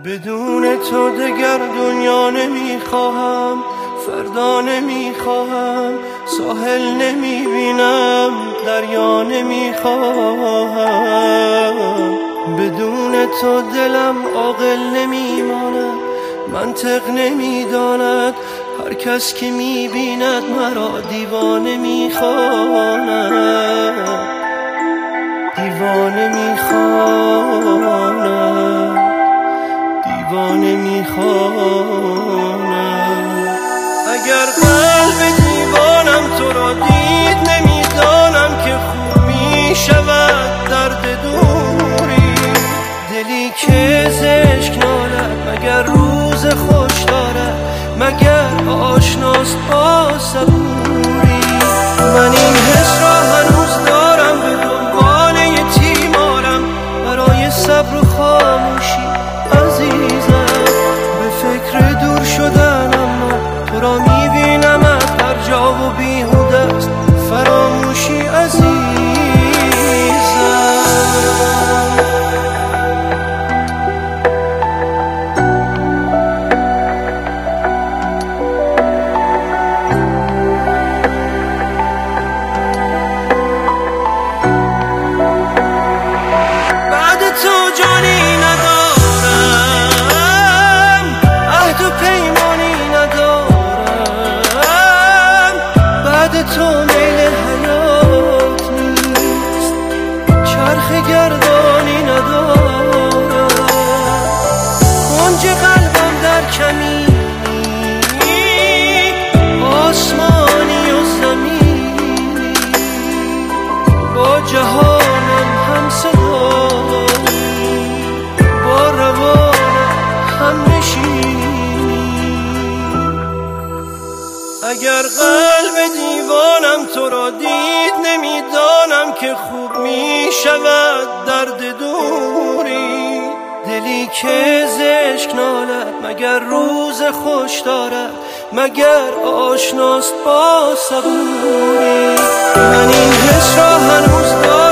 بدون تو دگر دنیا نمیخواهم، فردا نمیخواهم، ساحل نمیبینم، دریا نمیخواهم. بدون تو دلم عاقل نمیماند، منطق نمیداند، هر کس که میبیند مرا دیوانه میخواند، دیوانه میخواند، دیوانه میخواند. اگر قلب دیوانم تو را دید، نمیدانم که خوب میشود درد دوری. دلی که زشک نالد مگر روز خوش دارد، مگر آشناست با صبوری. من این حس را هنوز دارم، به دنبال یتیمارم، برای صبر و خاموشی عزیزم. به فکر دور شدن اما تو را میبینمت هر جا و بیهوده است فراموشی عزیزم. تو میل حیات نیست، چرخ گردانی ندارم، کنج قلبم در کمینی، آسمانی و زمینی، با جهانم هم صدایی، با روانم هم نشینی. اگر قلب دیوانم تو را دید، نمیدانم که خوب میشود درد دوری. دلی که زشک نالد مگر روز خوش دارد، مگر آشناست با صبوری. من این حس را هنوز دارم،